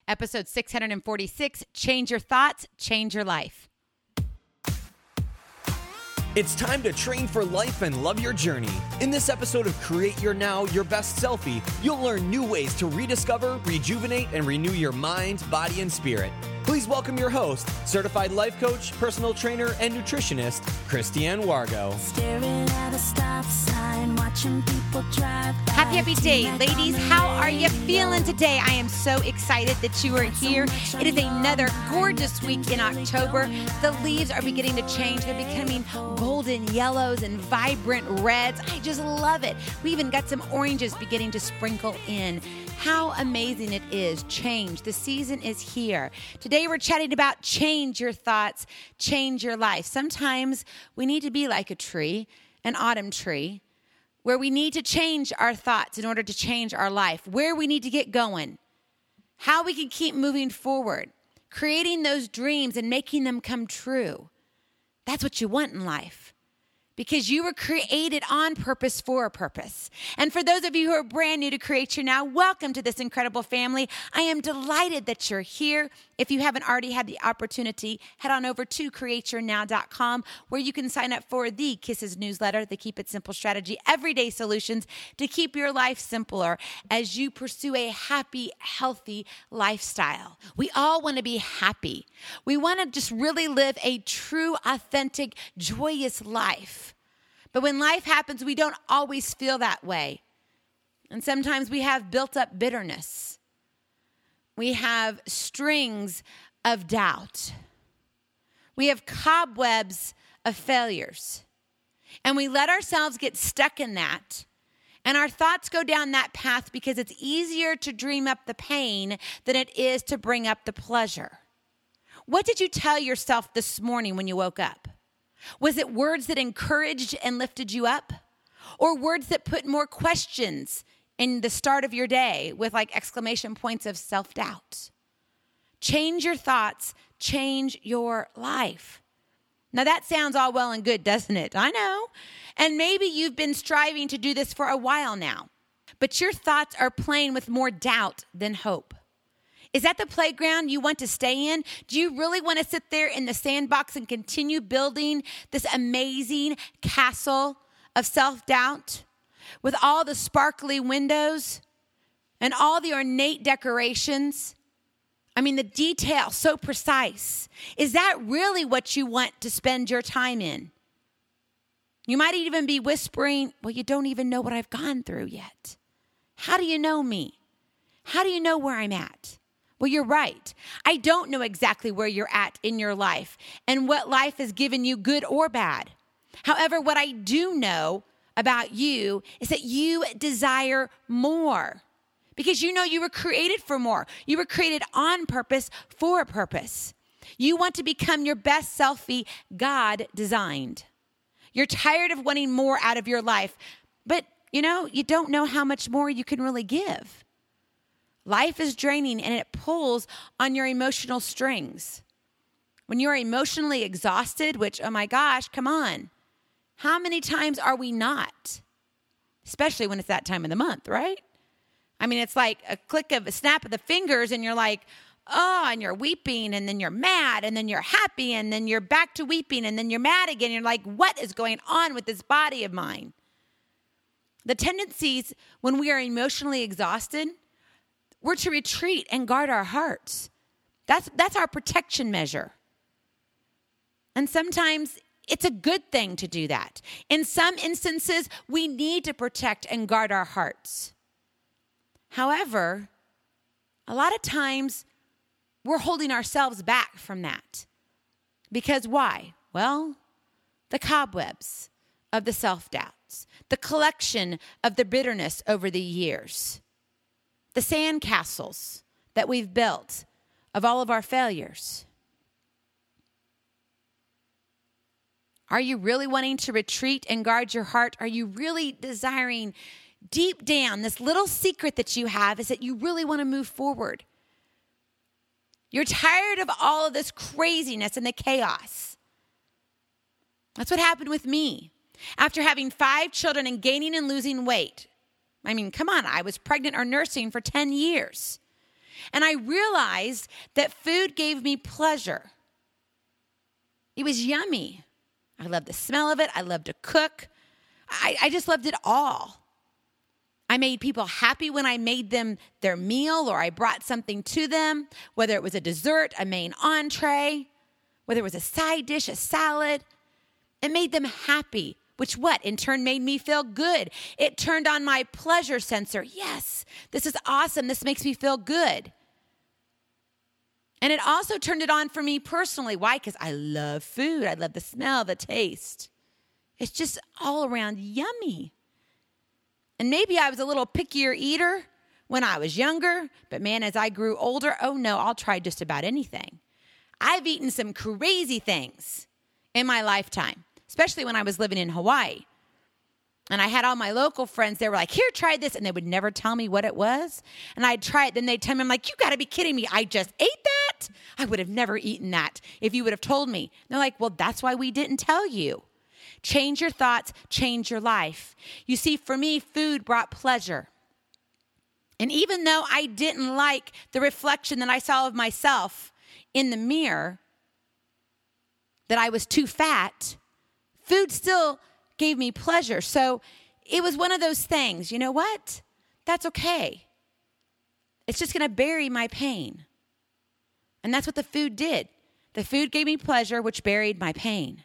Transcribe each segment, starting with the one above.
episode 646, Change Your Thoughts, Change Your Life. It's time to train for life and love your journey. In this episode of Create Your Now, Your Best Selfie, you'll learn new ways to rediscover, rejuvenate, and renew your mind, body, and spirit. Please welcome your host, certified life coach, personal trainer, and nutritionist, Christiane Wargo. Staring at a stop sign, watching people drive by. Happy day, ladies. How are you feeling today? I am so excited that you are here. It is another gorgeous week in October. The leaves are beginning to change. They're becoming golden yellows and vibrant reds. I just love it. We even got some oranges beginning to sprinkle in. How amazing it is. Change. The season is here. Today we're chatting about change your thoughts, change your life. Sometimes we need to be like a tree, an autumn tree, where we need to change our thoughts in order to change our life, where we need to get going, how we can keep moving forward, creating those dreams and making them come true. That's what you want in life, because you were created on purpose for a purpose. And for those of you who are brand new to Create Your Now, welcome to this incredible family. I am delighted that you're here. If you haven't already had the opportunity, head on over to createyournow.com, where you can sign up for the Kisses newsletter, the Keep It Simple strategy, everyday solutions to keep your life simpler as you pursue a happy, healthy lifestyle. We all want to be happy. We want to just really live a true, authentic, joyous life. But when life happens, we don't always feel that way. And sometimes we have built up bitterness. We have strings of doubt. We have cobwebs of failures. And we let ourselves get stuck in that. And our thoughts go down that path because it's easier to dream up the pain than it is to bring up the pleasure. What did you tell yourself this morning when you woke up? Was it words that encouraged and lifted you up? Or words that put more questions in the start of your day with like exclamation points of self-doubt? Change your thoughts, change your life. Now that sounds all well and good, doesn't it? I know. And maybe you've been striving to do this for a while now, but your thoughts are playing with more doubt than hope. Is that the playground you want to stay in? Do you really want to sit there in the sandbox and continue building this amazing castle of self-doubt with all the sparkly windows and all the ornate decorations? I mean, the detail so precise. Is that really what you want to spend your time in? You might even be whispering, well, you don't even know what I've gone through yet. How do you know me? How do you know where I'm at? Well, you're right. I don't know exactly where you're at in your life and what life has given you, good or bad. However, what I do know about you is that you desire more because you know you were created for more. You were created on purpose for a purpose. You want to become your best selfie God designed. You're tired of wanting more out of your life, but you don't know how much more you can really give. Life is draining and it pulls on your emotional strings. When you're emotionally exhausted, which, oh my gosh, come on. How many times are we not? Especially when it's that time of the month, right? I mean, it's like a snap of the fingers and you're like, oh, and you're weeping and then you're mad and then you're happy and then you're back to weeping and then you're mad again. You're like, what is going on with this body of mine? The tendencies when we are emotionally exhausted, we're to retreat and guard our hearts. That's our protection measure. And sometimes it's a good thing to do that. In some instances, we need to protect and guard our hearts. However, a lot of times we're holding ourselves back from that. Because why? Well, the cobwebs of the self-doubts, the collection of the bitterness over the years, the sandcastles that we've built of all of our failures. Are you really wanting to retreat and guard your heart? Are you really desiring deep down, this little secret that you have is that you really want to move forward? You're tired of all of this craziness and the chaos. That's what happened with me. After having 5 children and gaining and losing weight. I mean, come on, I was pregnant or nursing for 10 years. And I realized that food gave me pleasure. It was yummy. I loved the smell of it. I loved to cook. I just loved it all. I made people happy when I made them their meal or I brought something to them, whether it was a dessert, a main entree, whether it was a side dish, a salad. It made them happy, which in turn made me feel good. It turned on my pleasure sensor. Yes, this is awesome. This makes me feel good. And it also turned it on for me personally. Why? Because I love food. I love the smell, the taste. It's just all around yummy. And maybe I was a little pickier eater when I was younger, but man, as I grew older, oh no, I'll try just about anything. I've eaten some crazy things in my lifetime, especially when I was living in Hawaii. And I had all my local friends, they were like, here, try this. And they would never tell me what it was. And I'd try it. Then they'd tell me, I'm like, you got to be kidding me. I just ate that? I would have never eaten that if you would have told me. And they're like, well, that's why we didn't tell you. Change your thoughts, change your life. You see, for me, food brought pleasure. And even though I didn't like the reflection that I saw of myself in the mirror, that I was too fat, food still gave me pleasure. So it was one of those things, you know what? That's okay. It's just going to bury my pain. And that's what the food did. The food gave me pleasure, which buried my pain.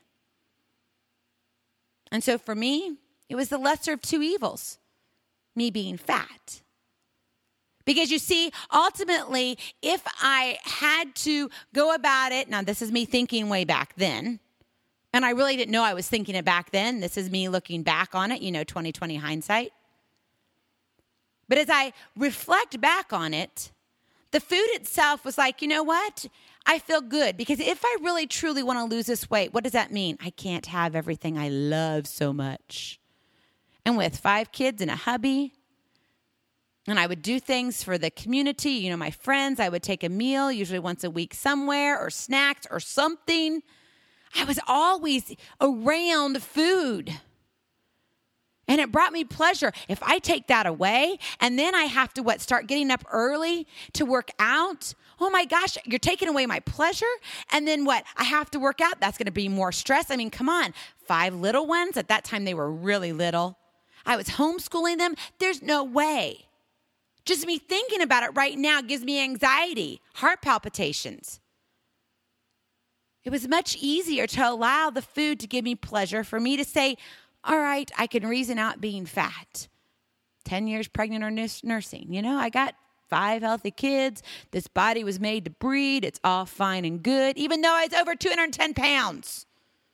And so for me, it was the lesser of two evils, me being fat. Because you see, ultimately, if I had to go about it, now this is me thinking way back then, and I really didn't know I was thinking it back then. This is me looking back on it, 20/20 hindsight. But as I reflect back on it, the food itself was like, you know what? I feel good because if I really truly want to lose this weight, what does that mean? I can't have everything I love so much. And with 5 kids and a hubby, and I would do things for the community, my friends, I would take a meal, usually once a week somewhere, or snacks or something. I was always around food. And it brought me pleasure. If I take that away, and then I have to start getting up early to work out, oh my gosh, you're taking away my pleasure. And then I have to work out. That's going to be more stress. I mean, come on. 5 little ones. At that time, they were really little. I was homeschooling them. There's no way. Just me thinking about it right now gives me anxiety, heart palpitations. It was much easier to allow the food to give me pleasure, for me to say, all right, I can reason out being fat. 10 years pregnant or nursing. I got 5 healthy kids. This body was made to breed. It's all fine and good, even though I was over 210 pounds.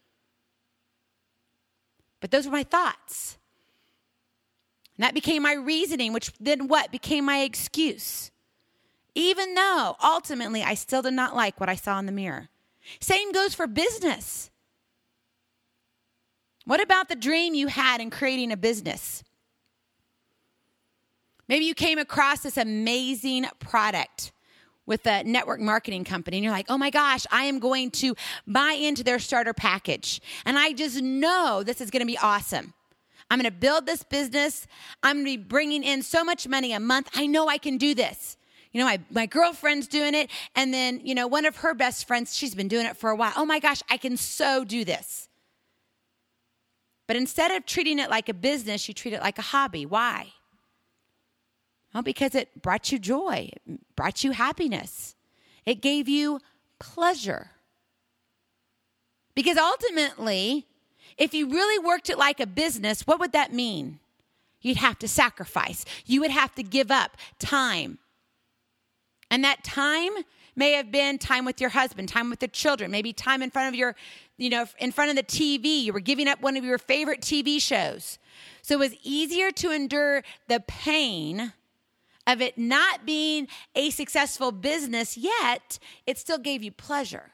But those were my thoughts. And that became my reasoning, which then became my excuse. Even though ultimately I still did not like what I saw in the mirror. Same goes for business. What about the dream you had in creating a business? Maybe you came across this amazing product with a network marketing company, and you're like, oh my gosh, I am going to buy into their starter package. And I just know this is going to be awesome. I'm going to build this business. I'm going to be bringing in so much money a month. I know I can do this. My girlfriend's doing it. And then, one of her best friends, she's been doing it for a while. Oh my gosh, I can so do this. But instead of treating it like a business, you treat it like a hobby. Why? Well, because it brought you joy. It brought you happiness. It gave you pleasure. Because ultimately, if you really worked it like a business, what would that mean? You'd have to sacrifice. You would have to give up time. And that time may have been time with your husband, time with the children, maybe time in front of in front of the TV. You were giving up one of your favorite TV shows. So it was easier to endure the pain of it not being a successful business, yet it still gave you pleasure.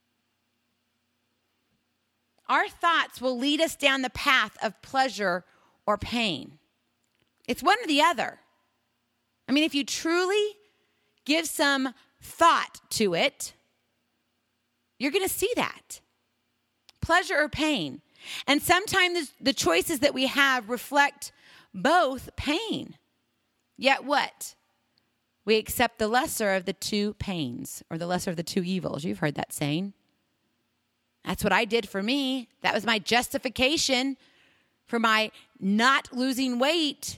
Our thoughts will lead us down the path of pleasure or pain. It's one or the other. I mean, if you truly give some thought to it, you're going to see that. Pleasure or pain. And sometimes the choices that we have reflect both pain. Yet what? We accept the lesser of the two pains, or the lesser of the two evils. You've heard that saying. That's what I did for me. That was my justification for my not losing weight.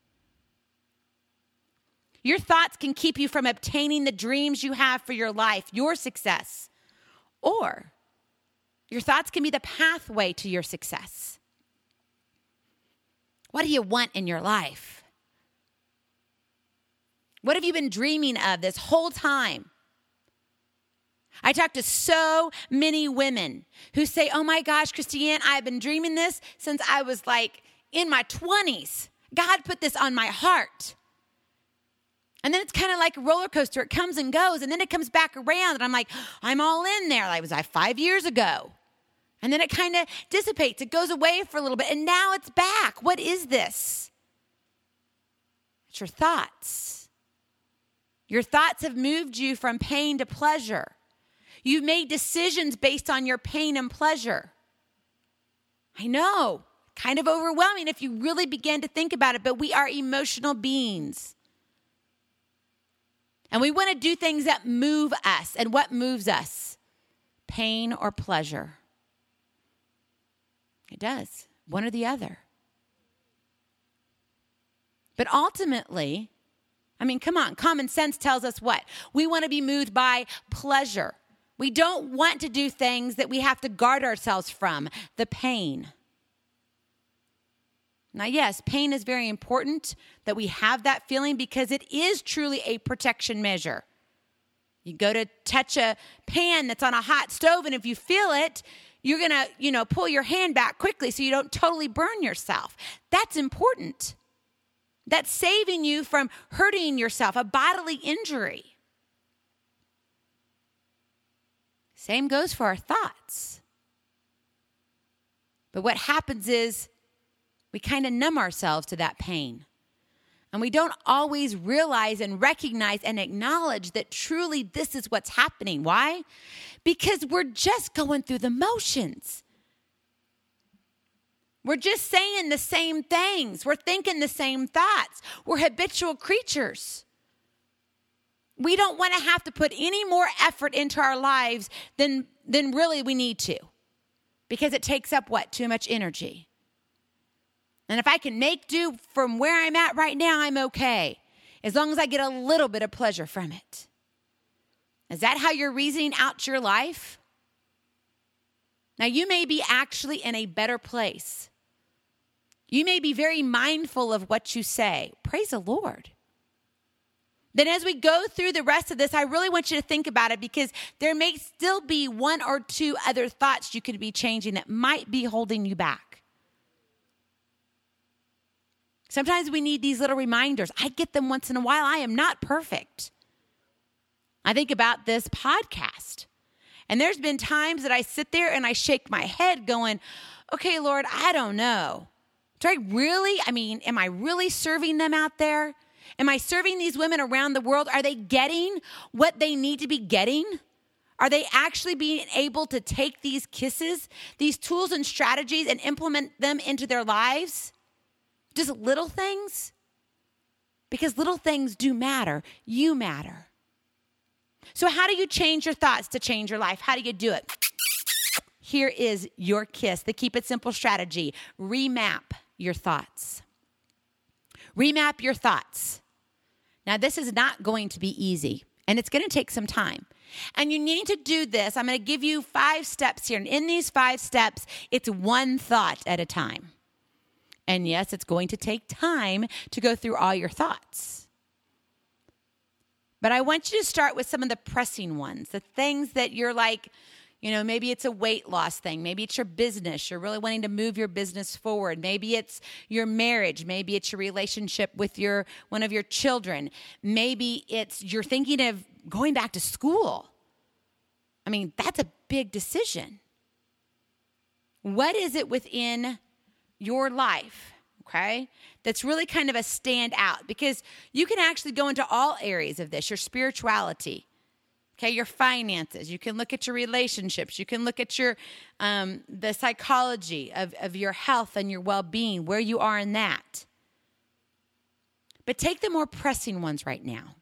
Your thoughts can keep you from obtaining the dreams you have for your life, your success. Or your thoughts can be the pathway to your success. What do you want in your life? What have you been dreaming of this whole time? I talk to so many women who say, oh my gosh, Christiane, I've been dreaming this since I was like in my 20s. God put this on my heart. And then it's kind of like a roller coaster. It comes and goes, and then it comes back around, and I'm like, I'm all in there. Like, was I 5 years ago? And then it kind of dissipates. It goes away for a little bit, and now it's back. What is this? It's your thoughts. Your thoughts have moved you from pain to pleasure. You've made decisions based on your pain and pleasure. I know, kind of overwhelming if you really begin to think about it, but we are emotional beings. And we want to do things that move us. And what moves us? Pain or pleasure? It does, one or the other. But ultimately, I mean, come on, common sense tells us what? We want to be moved by pleasure. We don't want to do things that we have to guard ourselves from, the pain. Now, yes, pain is very important that we have that feeling because it is truly a protection measure. You go to touch a pan that's on a hot stove, and if you feel it, you're going to, pull your hand back quickly so you don't totally burn yourself. That's important. That's saving you from hurting yourself, a bodily injury. Same goes for our thoughts. But what happens is we kind of numb ourselves to that pain. And we don't always realize and recognize and acknowledge that truly this is what's happening. Why? Because we're just going through the motions. We're just saying the same things. We're thinking the same thoughts. We're habitual creatures. We don't want to have to put any more effort into our lives than really we need to. Because it takes up what? Too much energy. And if I can make do from where I'm at right now, I'm okay. As long as I get a little bit of pleasure from it. Is that how you're reasoning out your life? Now, you may be actually in a better place. You may be very mindful of what you say. Praise the Lord. Then as we go through the rest of this, I really want you to think about it because there may still be one or two other thoughts you could be changing that might be holding you back. Sometimes we need these little reminders. I get them once in a while. I am not perfect. I think about this podcast. And there's been times that I sit there and I shake my head going, okay, Lord, I don't know. Do I really, am I really serving them out there? Am I serving these women around the world? Are they getting what they need to be getting? Are they actually being able to take these kisses, these tools and strategies and implement them into their lives? Just little things? Because little things do matter. You matter. So how do you change your thoughts to change your life? How do you do it? Here is your kiss, the Keep It Simple strategy. Remap your thoughts. Remap your thoughts. Now, this is not going to be easy, and it's going to take some time. And you need to do this. I'm going to give you 5 steps here. And in these 5 steps, it's one thought at a time. And yes, it's going to take time to go through all your thoughts. But I want you to start with some of the pressing ones, the things that you're like, maybe it's a weight loss thing. Maybe it's your business. You're really wanting to move your business forward. Maybe it's your marriage. Maybe it's your relationship with one of your children. Maybe you're thinking of going back to school. That's a big decision. What is it within your life, okay, that's really kind of a standout? Because you can actually go into all areas of this, your spirituality, okay, your finances. You can look at your relationships. You can look at your the psychology of your health and your well-being, where you are in that. But take the more pressing ones right now.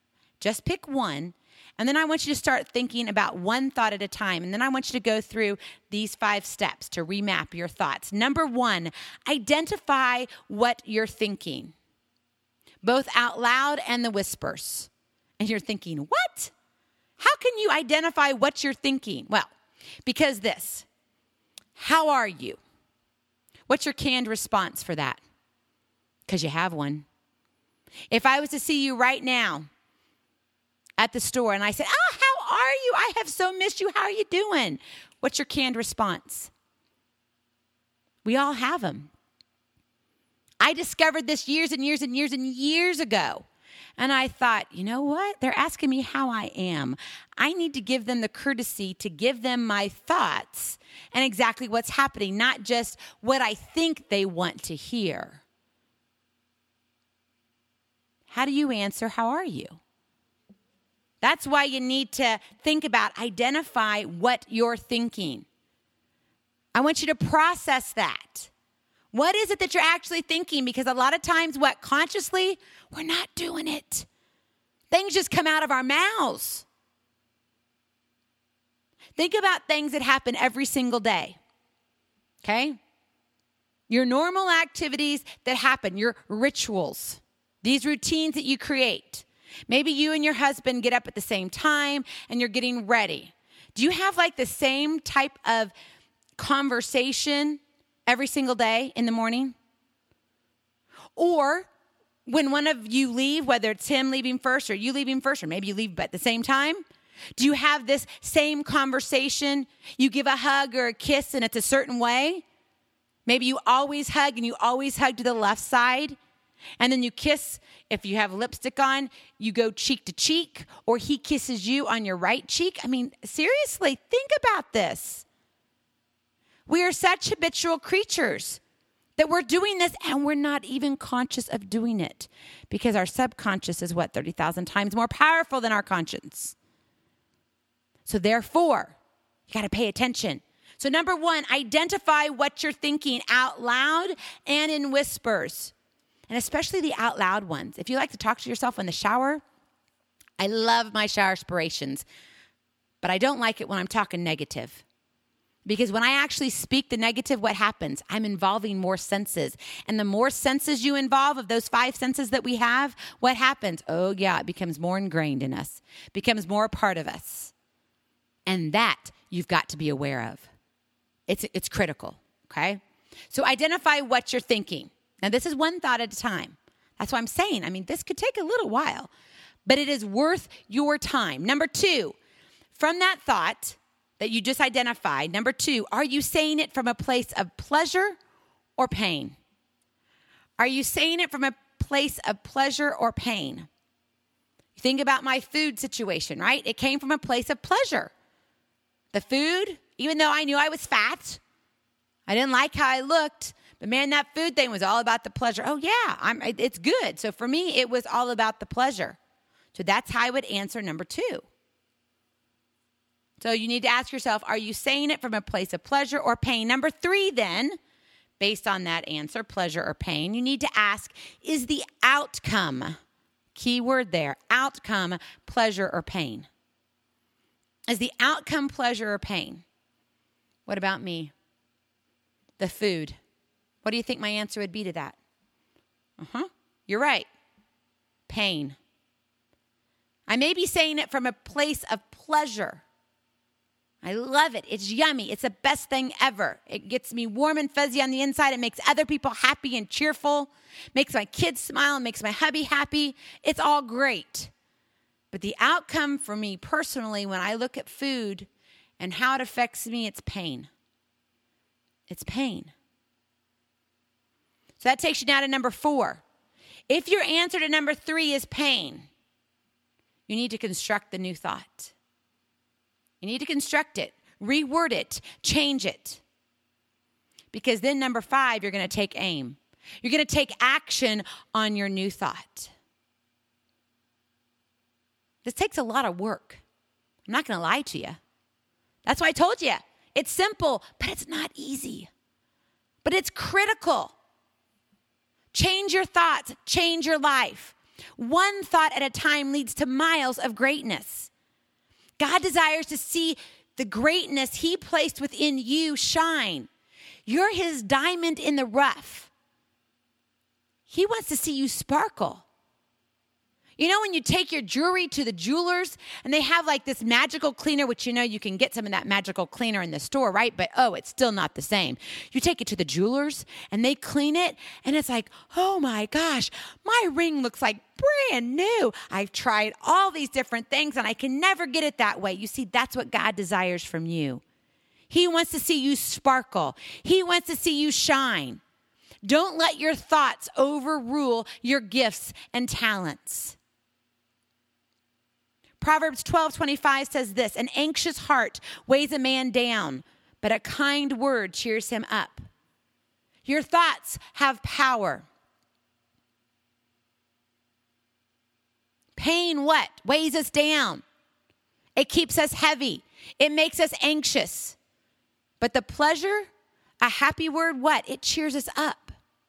Just pick one. And then I want you to start thinking about one thought at a time. And then I want you to go through these 5 steps to remap your thoughts. Number 1, identify what you're thinking, both out loud and the whispers. And you're thinking, what? How can you identify what you're thinking? Well, because this. How are you? What's your canned response for that? Because you have one. If I was to see you right now at the store and I said, how are you? I have so missed you. How are you doing? What's your canned response? We all have them. I discovered this years and years and years and years ago. And I thought, you know what? They're asking me how I am. I need to give them the courtesy to give them my thoughts and exactly what's happening, not just what I think they want to hear. How do you answer, how are you? That's why you need to think about, identify what you're thinking. I want you to process that. What is it that you're actually thinking? Because a lot of times, consciously, we're not doing it. Things just come out of our mouths. Think about things that happen every single day, okay? Your normal activities that happen, your rituals, these routines that you create. Maybe you and your husband get up at the same time and you're getting ready. Do you have like the same type of conversation every single day in the morning? Or when one of you leave, whether it's him leaving first or you leaving first, or maybe you leave at the same time, do you have this same conversation? You give a hug or a kiss and it's a certain way. Maybe you always hug and you always hug to the left side. And then you kiss, if you have lipstick on, you go cheek to cheek, or he kisses you on your right cheek. I mean, seriously, think about this. We are such habitual creatures that we're doing this and we're not even conscious of doing it because our subconscious is 30,000 times more powerful than our conscience. So therefore, you got to pay attention. So number 1, identify what you're thinking out loud and in whispers. And especially the out loud ones. If you like to talk to yourself in the shower, I love my shower inspirations, but I don't like it when I'm talking negative. Because when I actually speak the negative, what happens? I'm involving more senses. And the more senses you involve of those 5 senses that we have, what happens? Oh, yeah, it becomes more ingrained in us. It becomes more a part of us. And that you've got to be aware of. It's critical, okay? So identify what you're thinking. Now, this is one thought at a time. That's why I'm saying, this could take a little while, but it is worth your time. Number 2, from that thought that you just identified, number 2, are you saying it from a place of pleasure or pain? Are you saying it from a place of pleasure or pain? Think about my food situation, right? It came from a place of pleasure. The food, even though I knew I was fat, I didn't like how I looked, but man, that food thing was all about the pleasure. Oh yeah, it's good. So for me, it was all about the pleasure. So that's how I would answer number 2. So you need to ask yourself, are you saying it from a place of pleasure or pain? Number 3 then, based on that answer, pleasure or pain, you need to ask, is the outcome, key word there, outcome, pleasure or pain? Is the outcome pleasure or pain? What about me? The food. What do you think my answer would be to that? You're right. Pain. I may be saying it from a place of pleasure. I love it. It's yummy. It's the best thing ever. It gets me warm and fuzzy on the inside. It makes other people happy and cheerful. Makes my kids smile. Makes my hubby happy. It's all great. But the outcome for me personally, when I look at food and how it affects me, it's pain. It's pain. So that takes you now to number 4. If your answer to number 3 is pain, you need to construct the new thought. You need to construct it, reword it, change it. Because then number 5, you're going to take aim. You're going to take action on your new thought. This takes a lot of work. I'm not going to lie to you. That's why I told you. It's simple, but it's not easy. But it's critical. Change your thoughts. Change your life. One thought at a time leads to miles of greatness. God desires to see the greatness he placed within you shine. You're his diamond in the rough. He wants to see you sparkle. You know, when you take your jewelry to the jewelers and they have like this magical cleaner, which you know you can get some of that magical cleaner in the store, right? But it's still not the same. You take it to the jewelers and they clean it and it's like, oh my gosh, my ring looks like brand new. I've tried all these different things and I can never get it that way. You see, that's what God desires from you. He wants to see you sparkle. He wants to see you shine. Don't let your thoughts overrule your gifts and talents. Proverbs 12:25 says this, an anxious heart weighs a man down, but a kind word cheers him up. Your thoughts have power. Pain what? Weighs us down. It keeps us heavy. It makes us anxious. But the pleasure, a happy word, what? It cheers us up.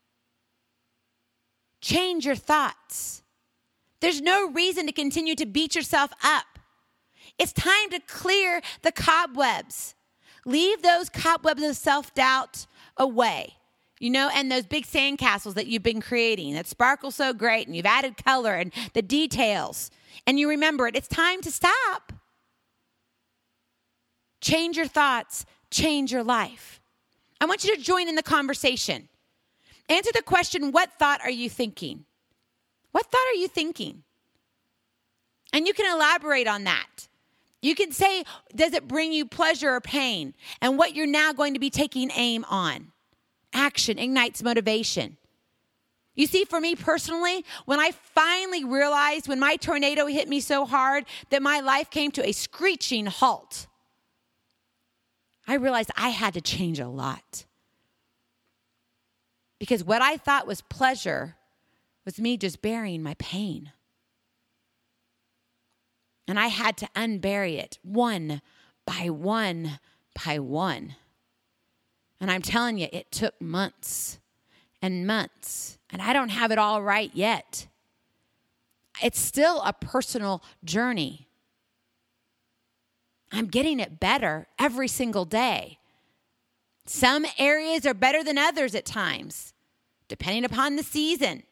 Change your thoughts. There's no reason to continue to beat yourself up. It's time to clear the cobwebs. Leave those cobwebs of self-doubt away. You know, and those big sandcastles that you've been creating that sparkle so great and you've added color and the details. And you remember it. It's time to stop. Change your thoughts. Change your life. I want you to join in the conversation. Answer the question, what thought are you thinking? What thought are you thinking? And you can elaborate on that. You can say, does it bring you pleasure or pain? And what you're now going to be taking aim on. Action ignites motivation. You see, for me personally, when I finally realized when my tornado hit me so hard that my life came to a screeching halt, I realized I had to change a lot. Because what I thought was pleasure was me just burying my pain. And I had to unbury it one by one by one. And I'm telling you, it took months and months. And I don't have it all right yet. It's still a personal journey. I'm getting it better every single day. Some areas are better than others at times, depending upon the season.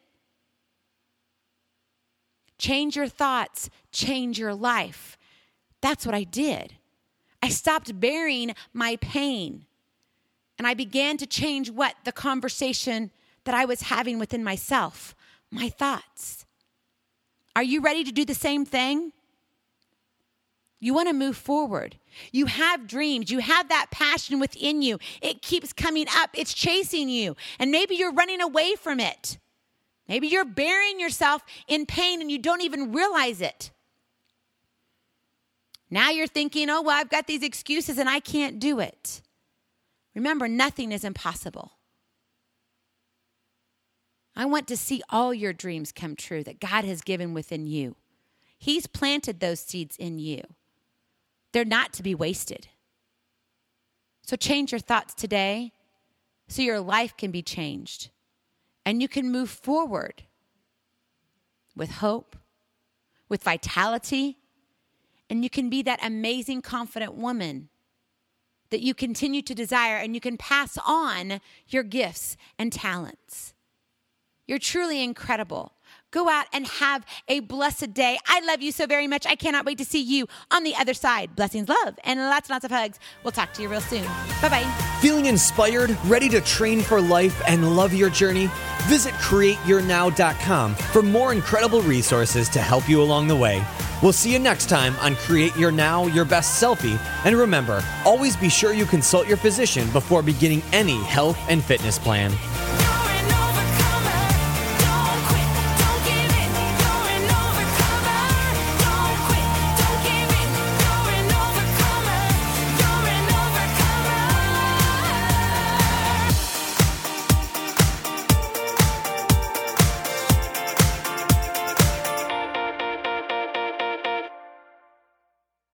Change your thoughts, change your life. That's what I did. I stopped burying my pain. And I began to change what? The conversation that I was having within myself, my thoughts. Are you ready to do the same thing? You want to move forward. You have dreams. You have that passion within you. It keeps coming up. It's chasing you. And maybe you're running away from it. Maybe you're burying yourself in pain and you don't even realize it. Now you're thinking, oh, well, I've got these excuses and I can't do it. Remember, nothing is impossible. I want to see all your dreams come true that God has given within you. He's planted those seeds in you. They're not to be wasted. So change your thoughts today so your life can be changed. And you can move forward with hope, with vitality, and you can be that amazing, confident woman that you continue to desire, and you can pass on your gifts and talents. You're truly incredible. Go out and have a blessed day. I love you so very much. I cannot wait to see you on the other side. Blessings, love, and lots and lots of hugs. We'll talk to you real soon. Bye-bye. Feeling inspired, ready to train for life and love your journey? Visit CreateYourNow.com for more incredible resources to help you along the way. We'll see you next time on Create Your Now, Your Best Selfie. And remember, always be sure you consult your physician before beginning any health and fitness plan.